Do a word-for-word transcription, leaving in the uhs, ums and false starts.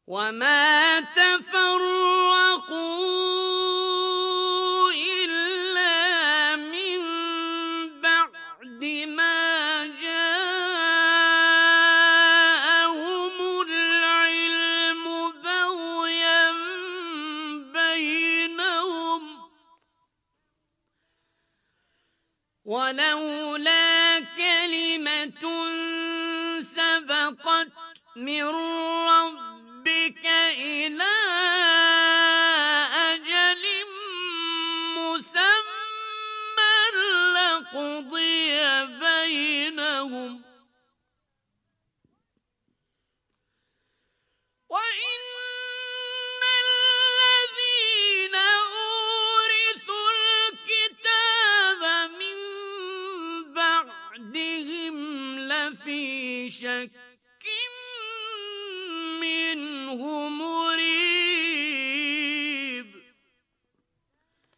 وَمَا تَفَرَّقُوا إِلَّا مِن بَعْدِ مَا جَاءَهُمُ الْعِلْمُ بَغْيًا بَيْنَهُمْ ۚ وَلَوْلَا كَلِمَةٌ سَبَقَتْ مِن